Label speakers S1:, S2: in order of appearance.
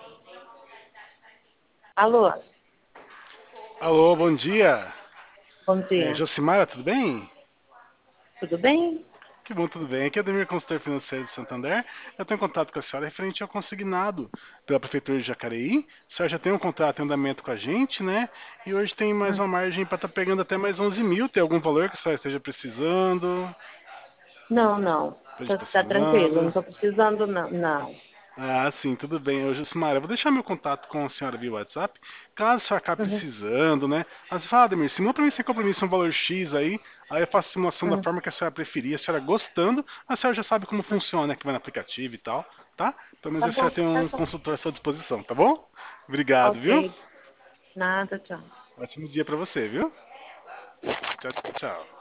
S1: Alô,
S2: Alô, bom dia.
S1: bom dia.
S2: Josimara, tudo bem?
S1: Tudo bem?
S2: Que bom, tudo bem. Aqui é Ademir, consultor financeiro de Santander. Eu tenho contato com a senhora referente ao consignado pela Prefeitura de Jacareí. A senhora já tem um contrato em andamento com a gente, né? E hoje tem mais
S1: Hum.
S2: uma margem para estar pegando até mais 11 mil. Tem algum valor que a senhora esteja precisando?
S1: Não, não.
S2: Esteja
S1: Tá tranquilo, não
S2: precisando?
S1: tô precisando, não. Não.
S2: Ah, sim, tudo bem. Ô, Josimara, eu vou deixar meu contato com a senhora via WhatsApp, caso a senhora acabe
S1: Uhum,
S2: precisando, né? Mas fala, Ademir, simula pra mim sem compromisso um valor X aí eu faço a simulação da
S1: uhum.
S2: forma que a senhora preferir, a senhora gostando, a senhora já sabe como funciona, né, que vai no aplicativo e tal, tá? Pelo menos
S1: Tá
S2: a senhora
S1: bom,
S2: tem
S1: tá
S2: um
S1: bom.
S2: consultor à sua disposição, tá bom? Obrigado, viu?
S1: Ok, nada, tchau.
S2: Ótimo dia pra você, viu? Tchau, tchau.